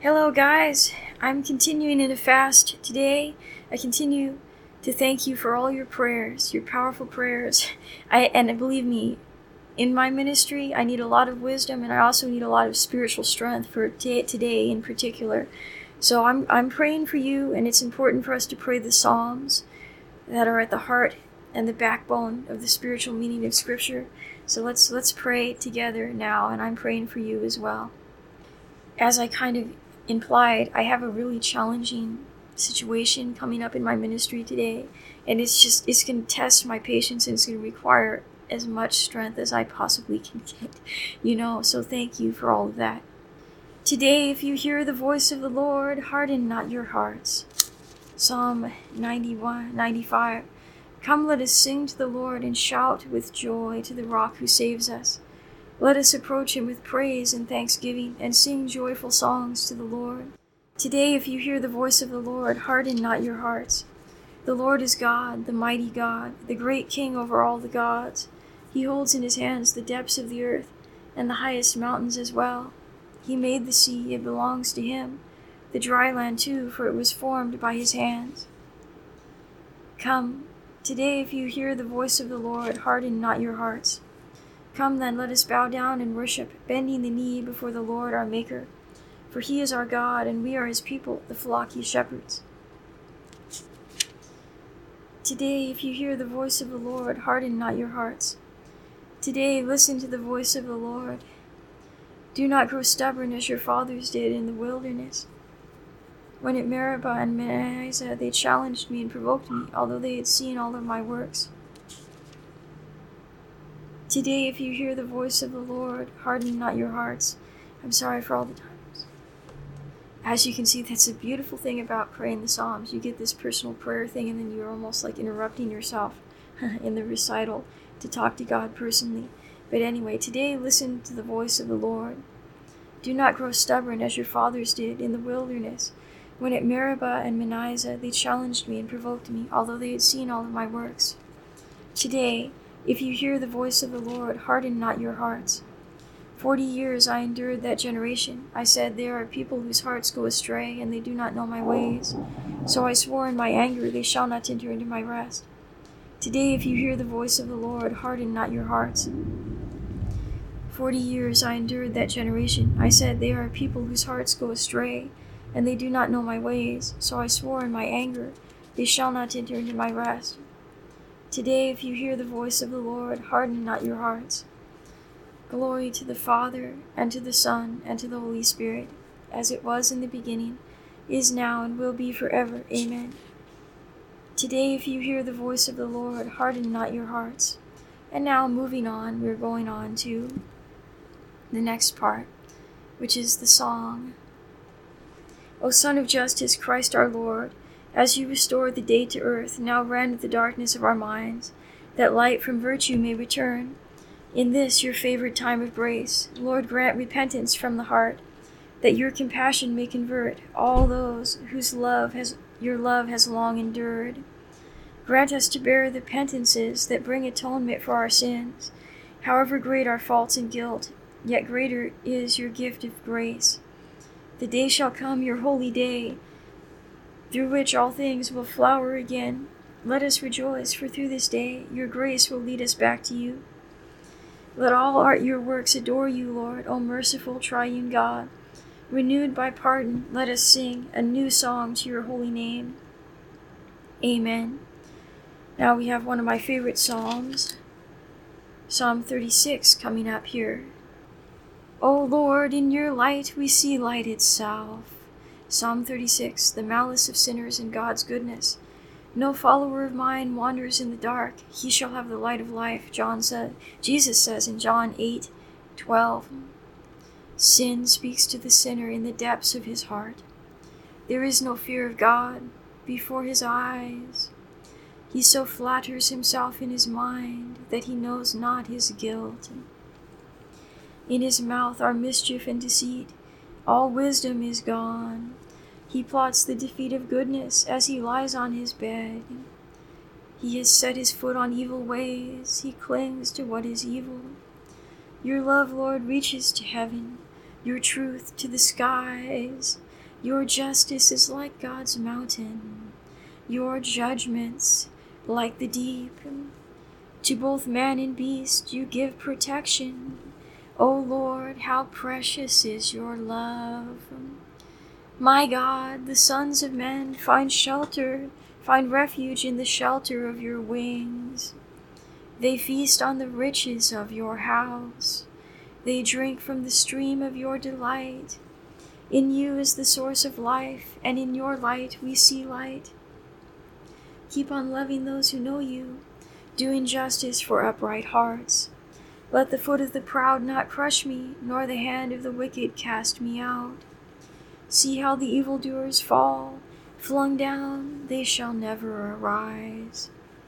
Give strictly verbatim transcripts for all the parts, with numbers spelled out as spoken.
Hello, guys. I'm continuing in a fast today. I continue to thank you for all your prayers, your powerful prayers. I and believe me, in my ministry, I need a lot of wisdom, and I also need a lot of spiritual strength for t- today in particular. So I'm I'm praying for you, and it's important for us to pray the Psalms that are at the heart and the backbone of the spiritual meaning of Scripture. So let's let's pray together now, and I'm praying for you as well. As I kind of implied, I have a really challenging situation coming up in my ministry today, and it's just it's going to test my patience, and it's going to require as much strength as I possibly can get, you know, so thank you for all of that. Today, if you hear the voice of the Lord, harden not your hearts. Psalm ninety-one, ninety-five. Come, let us sing to the Lord and shout with joy to the rock who saves us. Let us approach him with praise and thanksgiving and sing joyful songs to the Lord. Today, if you hear the voice of the Lord, harden not your hearts. The Lord is God, the mighty God, the great King over all the gods. He holds in his hands the depths of the earth and the highest mountains as well. He made the sea, it belongs to him. The dry land too, for it was formed by his hands. Come, today, if you hear the voice of the Lord, harden not your hearts. Come then, let us bow down and worship, bending the knee before the Lord our Maker. For he is our God, and we are his people, the flock he shepherds. Today, if you hear the voice of the Lord, harden not your hearts. Today, listen to the voice of the Lord. Do not grow stubborn as your fathers did in the wilderness. When at Meribah and Massah they challenged me and provoked me, although they had seen all of my works. Today, if you hear the voice of the Lord, harden not your hearts. I'm sorry for all the times. As you can see, that's a beautiful thing about praying the Psalms. You get this personal prayer thing, and then you're almost like interrupting yourself in the recital to talk to God personally. But anyway, today, listen to the voice of the Lord. Do not grow stubborn as your fathers did in the wilderness. When at Meribah and Massah they challenged me and provoked me, although they had seen all of my works. Today, if you hear the voice of the Lord, harden not your hearts. Forty years I endured that generation. I said, there are people whose hearts go astray, and they do not know my ways. So I swore in my anger, they shall not enter into my rest. Today, if you hear the voice of the Lord, harden not your hearts. Forty years I endured that generation. I said, there are people whose hearts go astray, and they do not know my ways. So I swore in my anger, they shall not enter into my rest. Today, if you hear the voice of the Lord, harden not your hearts. Glory to the Father, and to the Son, and to the Holy Spirit, as it was in the beginning, is now, and will be forever. Amen. Today, if you hear the voice of the Lord, harden not your hearts. And now, moving on, we're going on to the next part, which is the song. O Son of Justice, Christ our Lord, as you restore the day to earth, now rend the darkness of our minds, that light from virtue may return. In this your favored time of grace, Lord, grant repentance from the heart, that your compassion may convert all those whose love has your love has long endured. Grant us to bear the penances that bring atonement for our sins, however great our faults and guilt, yet greater is your gift of grace. The day shall come, your holy day, through which all things will flower again. Let us rejoice, for through this day your grace will lead us back to you. Let all our, your works adore you, Lord, O merciful triune God. Renewed by pardon, let us sing a new song to your holy name. Amen. Now we have one of my favorite psalms, Psalm thirty-six, coming up here. O Lord, in your light we see light itself. Psalm thirty-six, the malice of sinners and God's goodness. No follower of mine wanders in the dark. He shall have the light of life, John said. Jesus says in John eight twelve. Sin speaks to the sinner in the depths of his heart. There is no fear of God before his eyes. He so flatters himself in his mind that he knows not his guilt. In his mouth are mischief and deceit. All wisdom is gone. He plots the defeat of goodness as he lies on his bed. He has set his foot on evil ways. He clings to what is evil. Your love, Lord, reaches to heaven, your truth to the skies. Your justice is like God's mountain, your judgments like the deep. To both man and beast you give protection. O Lord, how precious is your love. My God, the sons of men find shelter, find refuge in the shelter of your wings. They feast on the riches of your house. They drink from the stream of your delight. In you is the source of life, and in your light we see light. Keep on loving those who know you, doing justice for upright hearts. Let the foot of the proud not crush me, nor the hand of the wicked cast me out. See how the evildoers fall, flung down, they shall never arise.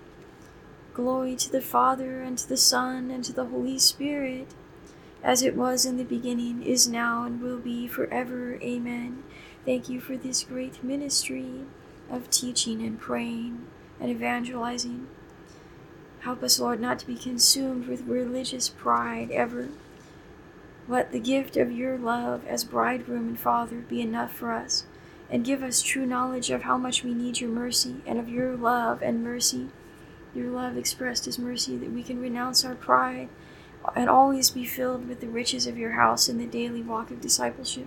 Glory to the Father, and to the Son, and to the Holy Spirit, as it was in the beginning, is now, and will be forever. Amen. Thank you for this great ministry of teaching and praying and evangelizing. Help us, Lord, not to be consumed with religious pride ever. Let the gift of your love as bridegroom and father be enough for us, and give us true knowledge of how much we need your mercy, and of your love and mercy, your love expressed as mercy, that we can renounce our pride and always be filled with the riches of your house in the daily walk of discipleship.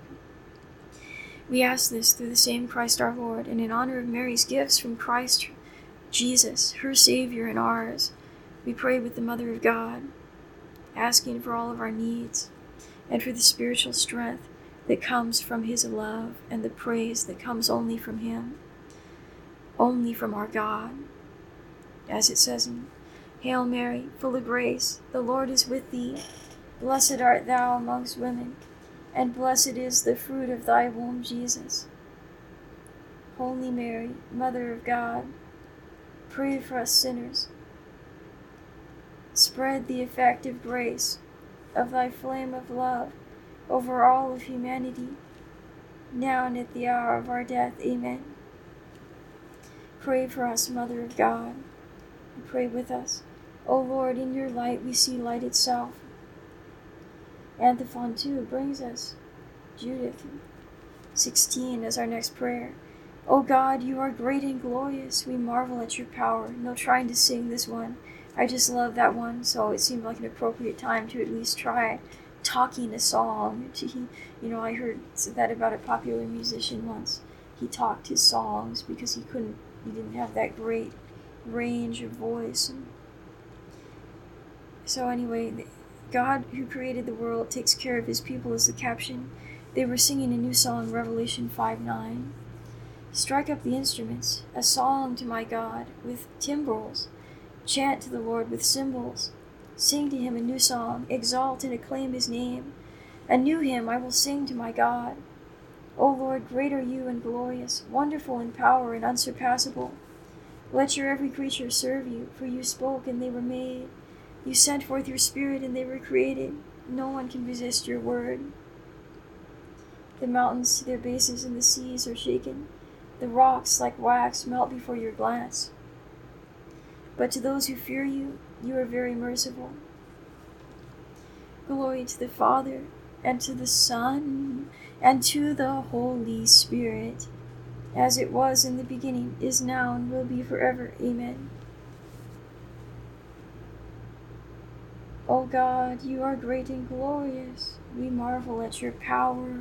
We ask this through the same Christ our Lord, and in honor of Mary's gifts from Christ Jesus, her Savior and ours. We pray with the Mother of God, asking for all of our needs, and for the spiritual strength that comes from his love, and the praise that comes only from him, only from our God. As it says in Hail Mary, full of grace, the Lord is with thee. Blessed art thou amongst women, and blessed is the fruit of thy womb, Jesus. Holy Mary, Mother of God, pray for us sinners. Spread the effective grace of thy flame of love over all of humanity, now and at the hour of our death. Amen. Pray for us, Mother of God, and pray with us. O Lord, in your light we see light itself. Antiphon two brings us Judith sixteen as our next prayer. O God, you are great and glorious. We marvel at your power. No trying to sing this one. I just love that one, so it seemed like an appropriate time to at least try talking a song. To, you know, I heard that about a popular musician once. He talked his songs because he couldn't, he didn't have that great range of voice. And so anyway, God who created the world takes care of his people is the caption. They were singing a new song, Revelation five nine. Strike up the instruments, a song to my God with timbrels. Chant to the Lord with cymbals. Sing to him a new song. Exalt and acclaim his name. A new hymn I will sing to my God. O Lord, great are you and glorious, wonderful in power and unsurpassable. Let your every creature serve you, for you spoke and they were made. You sent forth your Spirit and they were created. No one can resist your word. The mountains to their bases and the seas are shaken. The rocks like wax melt before your glance. But to those who fear you, you are very merciful. Glory to the Father, and to the Son, and to the Holy Spirit, as it was in the beginning, is now, and will be forever. Amen. O God, you are great and glorious. We marvel at your power.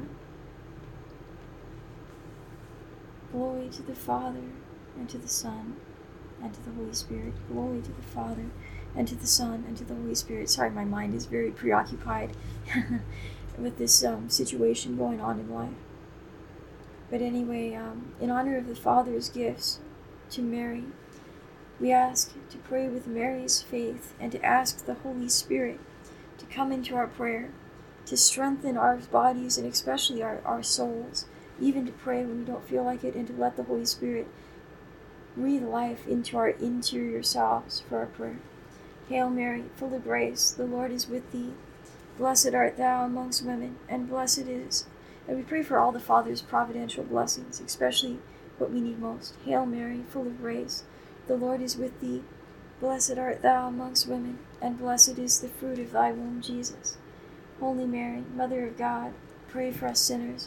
Glory to the Father, and to the Son, and to the Holy Spirit. Glory to the Father, and to the Son, and to the Holy Spirit. Sorry, my mind is very preoccupied with this um, situation going on in life. But anyway, um, in honor of the Father's gifts to Mary, we ask to pray with Mary's faith and to ask the Holy Spirit to come into our prayer, to strengthen our bodies and especially our, our souls, even to pray when we don't feel like it, and to let the Holy Spirit breathe life into our interior selves for our prayer. Hail Mary, full of grace, the Lord is with thee. Blessed art thou amongst women, and blessed is. And we pray for all the Father's providential blessings, especially what we need most. Hail Mary, full of grace, the Lord is with thee. Blessed art thou amongst women, and blessed is the fruit of thy womb, Jesus. Holy Mary, Mother of God, pray for us sinners,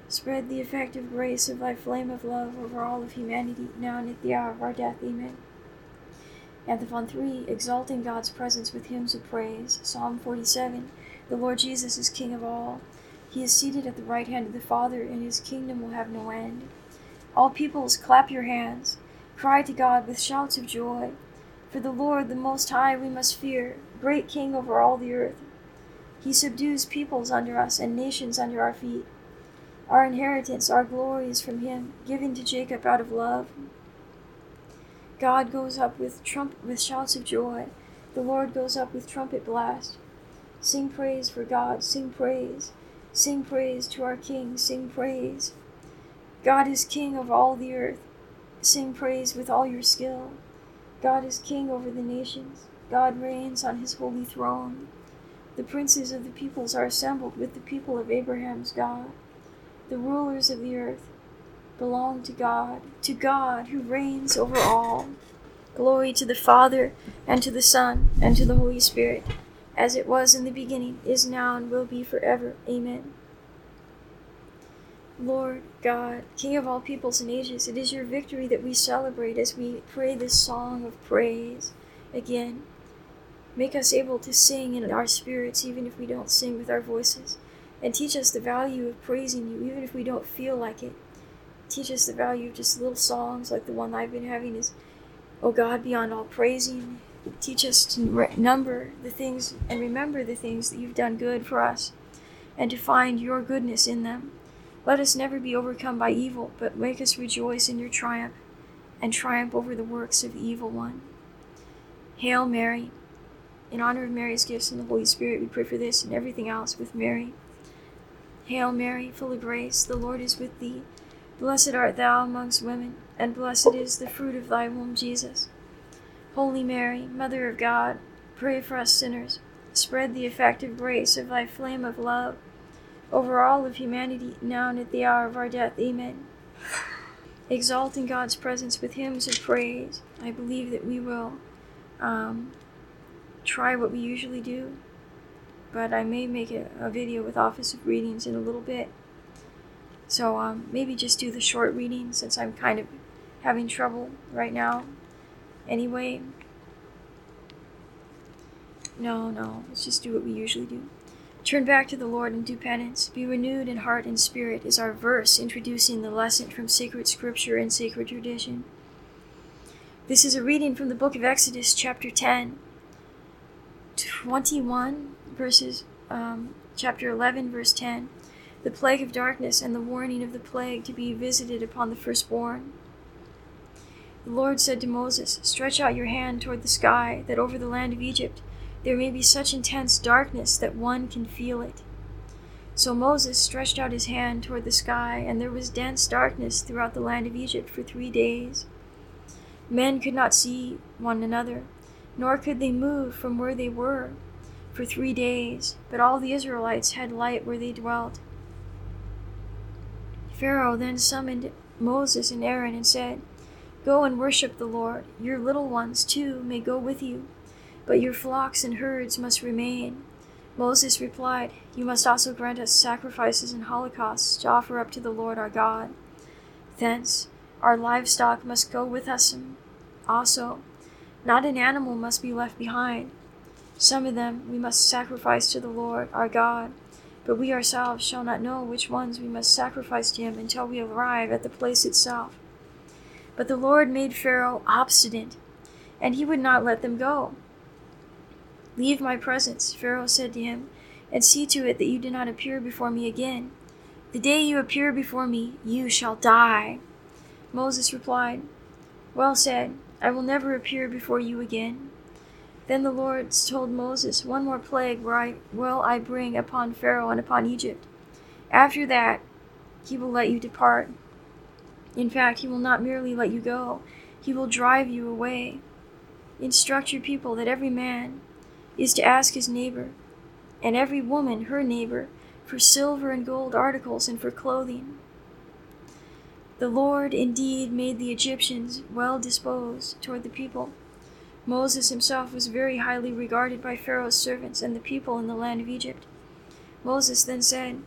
Spread the effective grace of thy flame of love over all of humanity, now and at the hour of our death. Amen. Antiphon three, exalting God's presence with hymns of praise. Psalm forty-seven, the Lord Jesus is King of all. He is seated at the right hand of the Father, and his kingdom will have no end. All peoples, clap your hands. Cry to God with shouts of joy. For the Lord, the Most High, we must fear, great King over all the earth. He subdues peoples under us and nations under our feet. Our inheritance, our glory is from him, given to Jacob out of love. God goes up with trump with shouts of joy. The Lord goes up with trumpet blast. Sing praise for God, sing praise. Sing praise to our King, sing praise. God is King of all the earth. Sing praise with all your skill. God is King over the nations. God reigns on his holy throne. The princes of the peoples are assembled with the people of Abraham's God. The rulers of the earth belong to God, to God who reigns over all. Glory to the Father, and to the Son, and to the Holy Spirit, as it was in the beginning, is now, and will be forever. Amen. Lord God, King of all peoples and ages, it is your victory that we celebrate as we pray this song of praise. Again, make us able to sing in our spirits, even if we don't sing with our voices. And teach us the value of praising you, even if we don't feel like it. Teach us the value of just little songs like the one I've been having is, O God, beyond all praising. Teach us to re- number the things and remember the things that you've done good for us, and to find your goodness in them. Let us never be overcome by evil, but make us rejoice in your triumph, and triumph over the works of the evil one. Hail Mary. In honor of Mary's gifts and the Holy Spirit, we pray for this and everything else with Mary. Hail Mary, full of grace, the Lord is with thee. Blessed art thou amongst women, and blessed is the fruit of thy womb, Jesus. Holy Mary, Mother of God, pray for us sinners. Spread the effective grace of thy flame of love over all of humanity, now and at the hour of our death. Amen. Exalting God's presence with hymns of praise. I believe that we will um, try what we usually do, but I may make a, a video with Office of Readings in a little bit. So um, maybe just do the short reading, since I'm kind of having trouble right now. Anyway, no, no, let's just do what we usually do. Turn back to the Lord and do penance. Be renewed in heart and spirit is our verse introducing the lesson from sacred scripture and sacred tradition. This is a reading from the book of Exodus, chapter ten, twenty-one, verses, um, chapter eleven, verse ten. The plague of darkness and the warning of the plague to be visited upon the firstborn. The Lord said to Moses, stretch out your hand toward the sky, that over the land of Egypt there may be such intense darkness that one can feel it. So Moses stretched out his hand toward the sky, and there was dense darkness throughout the land of Egypt for three days. Men could not see one another, nor could they move from where they were for three days, but all the Israelites had light where they dwelt. Pharaoh then summoned Moses and Aaron and said, go and worship the Lord. Your little ones, too, may go with you, but your flocks and herds must remain. Moses replied, you must also grant us sacrifices and holocausts to offer up to the Lord our God. Thence, our livestock must go with us also. Not an animal must be left behind. Some of them we must sacrifice to the Lord our God, but we ourselves shall not know which ones we must sacrifice to him until we arrive at the place itself. But the Lord made Pharaoh obstinate, and he would not let them go. Leave my presence, Pharaoh said to him, and see to it that you do not appear before me again. The day you appear before me, you shall die. Moses replied, well said, I will never appear before you again. Then the Lord told Moses, one more plague where I, will I bring upon Pharaoh and upon Egypt. After that, he will let you depart. In fact, he will not merely let you go, he will drive you away. Instruct your people that every man is to ask his neighbor, and every woman her neighbor, for silver and gold articles and for clothing. The Lord indeed made the Egyptians well disposed toward the people. Moses himself was very highly regarded by Pharaoh's servants and the people in the land of Egypt. Moses then said,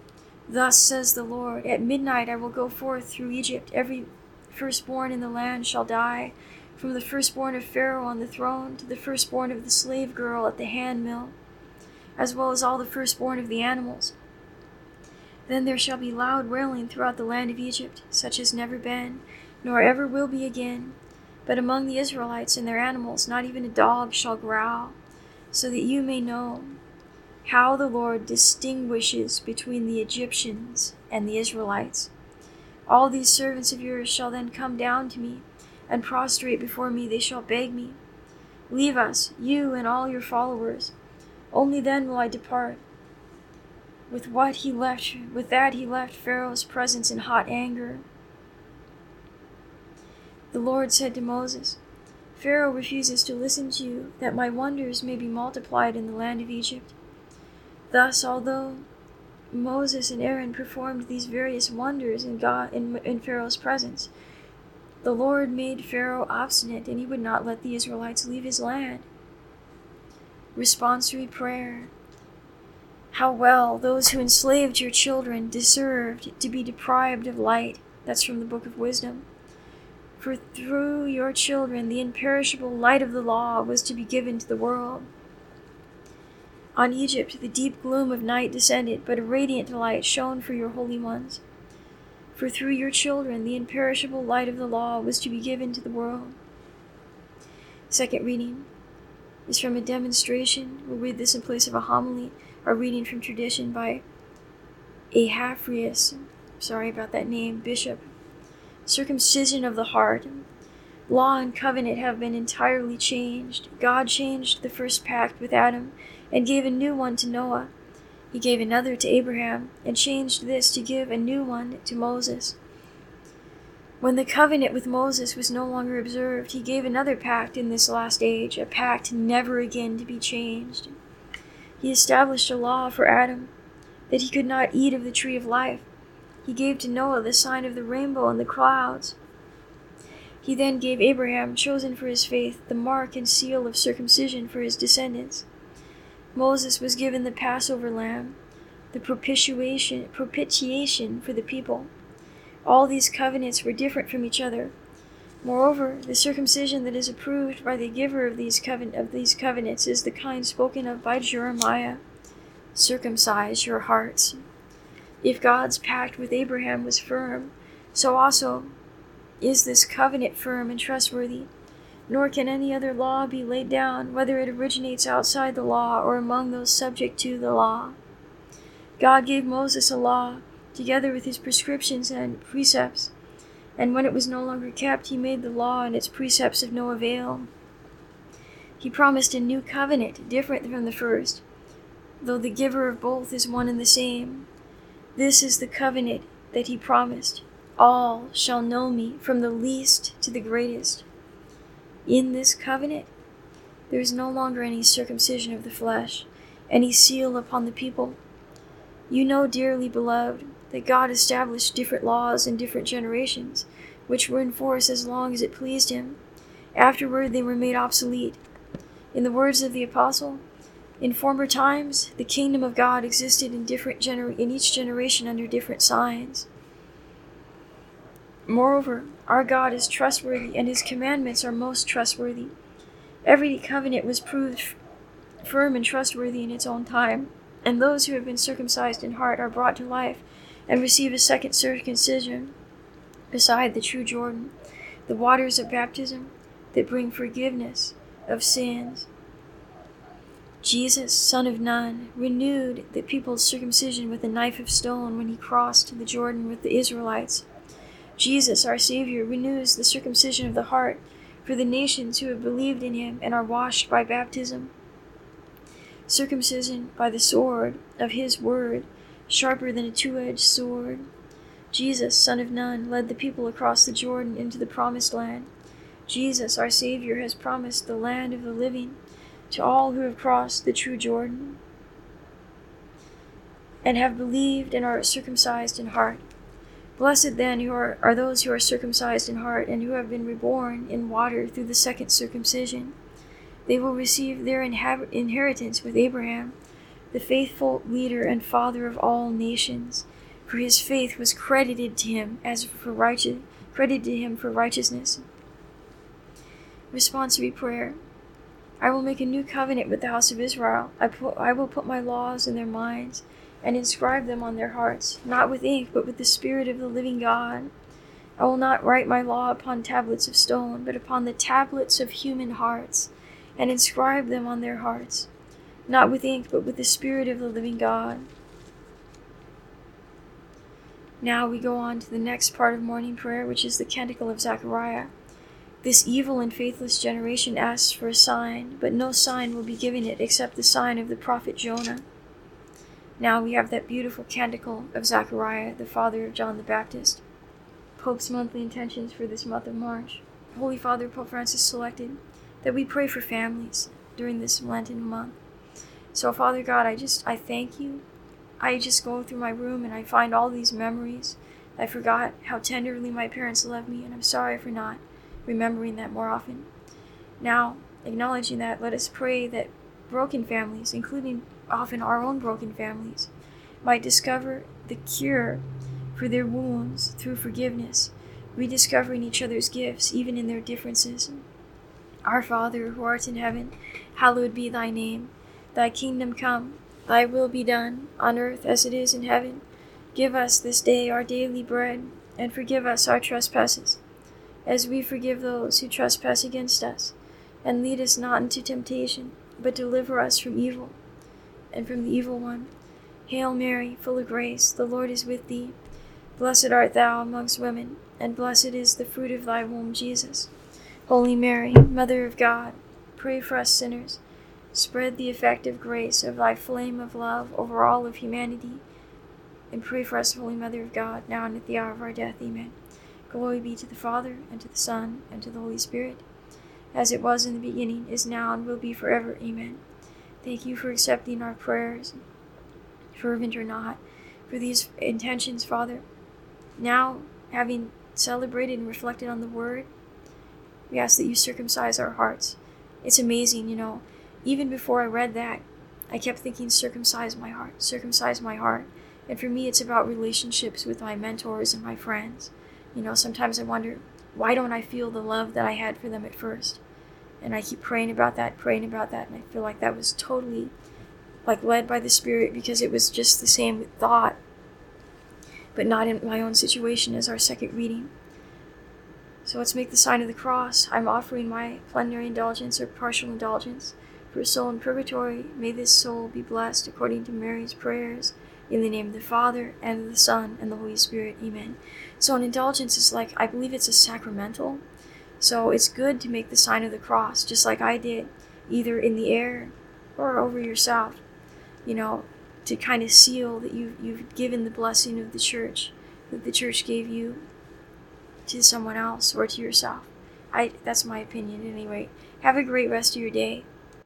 Thus says the Lord, at midnight I will go forth through Egypt. Every firstborn in the land shall die, from the firstborn of Pharaoh on the throne to the firstborn of the slave girl at the handmill, as well as all the firstborn of the animals. Then there shall be loud wailing throughout the land of Egypt, such as never been, nor ever will be again. But among the Israelites and their animals not even a dog shall growl, so that you may know how the Lord distinguishes between the Egyptians and the Israelites. All these servants of yours shall then come down to me, and prostrate before me they shall beg me, leave us, you and all your followers. Only then will I depart. With what he left, with that he left Pharaoh's presence in hot anger. The Lord said to Moses, Pharaoh refuses to listen to you, that my wonders may be multiplied in the land of Egypt. Thus, although Moses and Aaron performed these various wonders in God in, in Pharaoh's presence, the Lord made Pharaoh obstinate, and he would not let the Israelites leave his land. Responsory prayer. How well those who enslaved your children deserved to be deprived of light. That's from the Book of Wisdom. For through your children the imperishable light of the law was to be given to the world. On Egypt the deep gloom of night descended, but a radiant light shone for your holy ones. For through your children the imperishable light of the law was to be given to the world. Second reading is from a demonstration. We'll read this in place of a homily, or reading from tradition by Ahaphrus, sorry about that name, bishop. Circumcision of the heart. Law and covenant have been entirely changed. God changed the first pact with Adam and gave a new one to Noah. He gave another to Abraham and changed this to give a new one to Moses. When the covenant with Moses was no longer observed, he gave another pact in this last age, a pact never again to be changed. He established a law for Adam, that he could not eat of the tree of life. He gave to Noah the sign of the rainbow and the clouds. He then gave Abraham, chosen for his faith, the mark and seal of circumcision for his descendants. Moses was given the Passover lamb, the propitiation, propitiation for the people. All these covenants were different from each other. Moreover, the circumcision that is approved by the giver of these, coven- of these covenants is the kind spoken of by Jeremiah. Circumcise your hearts. If God's pact with Abraham was firm, so also is this covenant firm and trustworthy. Nor can any other law be laid down, whether it originates outside the law or among those subject to the law. God gave Moses a law, together with his prescriptions and precepts, and when it was no longer kept, he made the law and its precepts of no avail. He promised a new covenant, different from the first, though the giver of both is one and the same. This is the covenant that he promised. All shall know me, from the least to the greatest. In this covenant, there is no longer any circumcision of the flesh, any seal upon the people. You know, dearly beloved, that God established different laws in different generations, which were in force as long as it pleased him. Afterward they were made obsolete. In the words of the apostle, in former times the kingdom of God existed in different gener- in each generation under different signs. Moreover, our God is trustworthy, and his commandments are most trustworthy. Every covenant was proved f- firm and trustworthy in its own time, and those who have been circumcised in heart are brought to life and receive a second circumcision beside the true Jordan, the waters of baptism that bring forgiveness of sins. Jesus, son of Nun, renewed the people's circumcision with a knife of stone when he crossed the Jordan with the Israelites. Jesus, our Savior, renews the circumcision of the heart for the nations who have believed in him and are washed by baptism. Circumcision by the sword of his word, sharper than a two-edged sword. Jesus, son of Nun, led the people across the Jordan into the promised land. Jesus, our Savior, has promised the land of the living to all who have crossed the true Jordan and have believed and are circumcised in heart. Blessed then who are, are those who are circumcised in heart and who have been reborn in water through the second circumcision. They will receive their inhab- inheritance with Abraham, the faithful leader and father of all nations. for his faith was credited to him as for righteous, credited to him for righteousness. Responsory prayer. I will make a new covenant with the house of Israel. I, put, I will put my laws in their minds and inscribe them on their hearts, not with ink, but with the Spirit of the living God. I will not write my law upon tablets of stone, but upon the tablets of human hearts, and inscribe them on their hearts, not with ink, but with the Spirit of the living God. Now we go on to the next part of morning prayer, which is the Canticle of Zechariah. This evil and faithless generation asks for a sign, but no sign will be given it except the sign of the prophet Jonah. Now we have that beautiful Canticle of Zechariah, the father of John the Baptist. Pope's monthly intentions for this month of March. Holy Father Pope Francis selected that we pray for families during this Lenten month. So Father God, I just, I thank you. I just go through my room and I find all these memories. I forgot how tenderly my parents loved me, and I'm sorry for not remembering that more often. Now, acknowledging that, let us pray that broken families, including often our own broken families, might discover the cure for their wounds through forgiveness, rediscovering each other's gifts, even in their differences. Our Father, who art in heaven, hallowed be thy name. Thy kingdom come, thy will be done, on earth as it is in heaven. Give us this day our daily bread, and forgive us our trespasses, as we forgive those who trespass against us. And lead us not into temptation, but deliver us from evil, and from the evil one. Hail Mary, full of grace, the Lord is with thee. Blessed art thou amongst women, and blessed is the fruit of thy womb, Jesus. Holy Mary, Mother of God, pray for us sinners. Spread the effective grace of thy flame of love over all of humanity, and pray for us, Holy Mother of God, now and at the hour of our death. Amen. Glory be to the Father, and to the Son, and to the Holy Spirit, as it was in the beginning, is now, and will be forever. Amen. Thank you for accepting our prayers, fervent or not, for these intentions, Father. Now, having celebrated and reflected on the Word, we ask that you circumcise our hearts. It's amazing, you know, even before I read that, I kept thinking, circumcise my heart, circumcise my heart. And for me, it's about relationships with my mentors and my friends. You know, sometimes I wonder, why don't I feel the love that I had for them at first? And I keep praying about that, praying about that, and I feel like that was totally, like, led by the Spirit, because it was just the same thought, but not in my own situation as our second reading. So let's make the sign of the cross. I'm offering my plenary indulgence or partial indulgence for a soul in purgatory. May this soul be blessed according to Mary's prayers. In the name of the Father, and of the Son, and the Holy Spirit. Amen. So an indulgence is like, I believe it's a sacramental. So it's good to make the sign of the cross, just like I did, either in the air or over yourself, you know, to kind of seal that you've, you've given the blessing of the church, that the church gave you to someone else or to yourself. I That's my opinion at any rate. Have a great rest of your day.